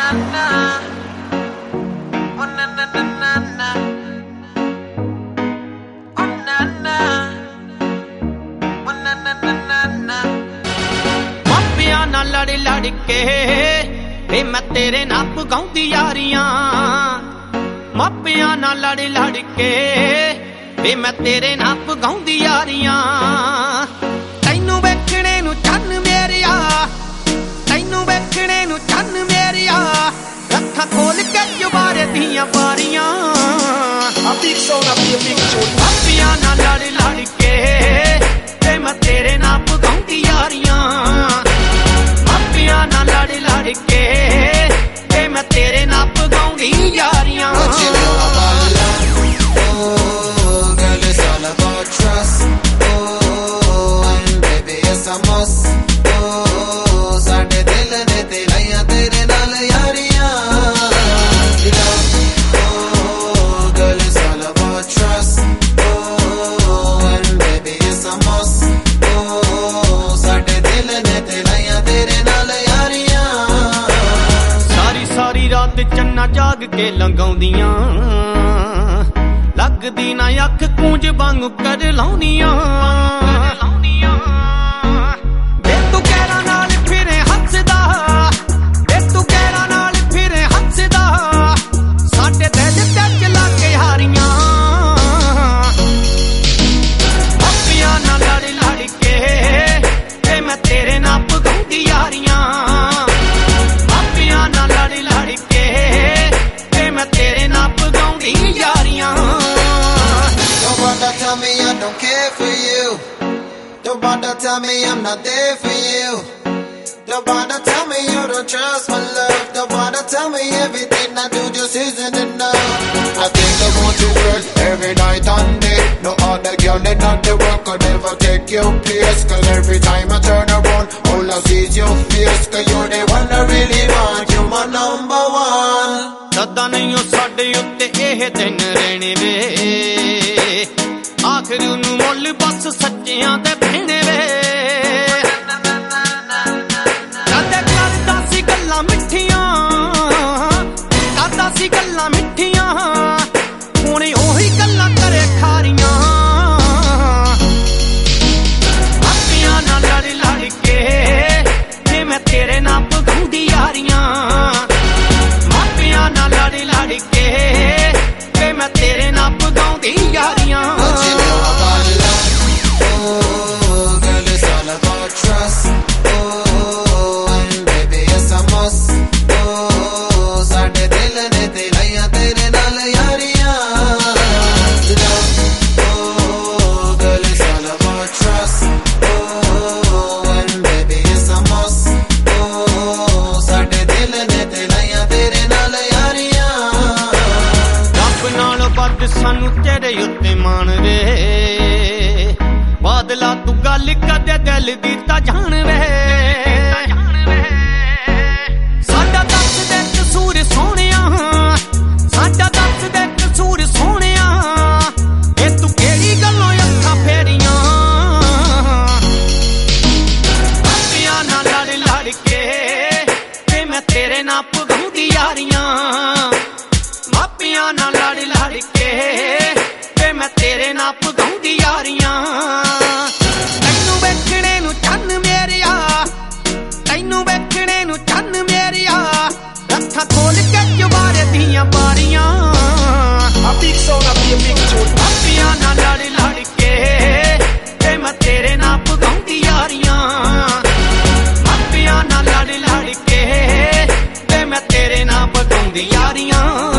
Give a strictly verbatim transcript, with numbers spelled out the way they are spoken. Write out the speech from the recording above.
मापिया ना लड़ लड़ के वे मैं तेरे नाल पगाउंदी यारियां, मापिया ना लड़ लड़ के वे मैं तेरे नाल पगाउंदी यारियां। तैनू वेखणे नू चन्न मेरिया, तैनू वेखणे नू चन्न मेरिया, रखा खोल के जुबारे दियां बारियां। मापिया ना लड़ लड़ के वे मैं तेरे नाल पगाउंदी यारियां, मापिया ना लड़ लड़ के वे मैं तेरे नाल पगाउंदी यारियां। रात चन्ना जाग के लंगाउंदियां, लगदी ना अख कूंज वांग कर लाउंदियां। वे तू कहरा नाल फिरे हंसदा, वे तू कहरा नाल फिरे हंसदा, साडे दिल ते चला के हारियां। मापिया ना लड़ लड़ के ते मैं तेरे नाल पगाउंदी यारियां, मापिया ना लड़ लड़ के ते मैं तेरे नाल पगाउंदी Yaariyan. Don't bother tell me I don't care for you, don't bother tell me I'm not there for you, don't bother tell me you don't trust my love, don't bother tell me everything I do just isn't enough. I think I want you girl every night and day, no other girl in not the world could ever take your place, cause every time I turn around all I see is your face, cause you're the one I really want, you're my number one. सदा नहीं हो साडे उत्ते एह दिन रहने वे, आखिर नू मुल बस सच्चियां ते बहने वे। कदे करदा सी गल्लां मिठियां, करदा सी गल्लां मिठियां, हुण ओही गल्लां करे खारियां। मापिया ना लड़ लड़ के ते मैं तेरे नाल पगाउंदी यारियां, मापिया ना लड़ लड़ के ते मैं तेरे नाल पगाउंदी यारियां। सानू तेरे उत्ते मान वे, बादला तू गल कदे दिल दी तां जान वे। साडा दस दे कसूर सोहणिया, साडा दस दे कसूर सोहणिया, ए तू केड़ी गल्लों अखां फेरियां। मापिया ना लड़ लड़ के ते मैं तेरे नाल पगाउंदी यारियां, मापिया ना लड़ लड़ के ते मैं तेरे नाल पगाउंदी यारियां। तैनू वेखणे नू चन्न मेरिया, तैनू वेखणे नू चन्न मेरिया, रखा खोल के जुबारे दियां बारियां। मापिया ना लड़ लड़ के ते मैं तेरे नाल पगाउंदी यारियां, मापिया ना लड़ लड़ के ते मैं तेरे नाल पगाउंदी यारियां।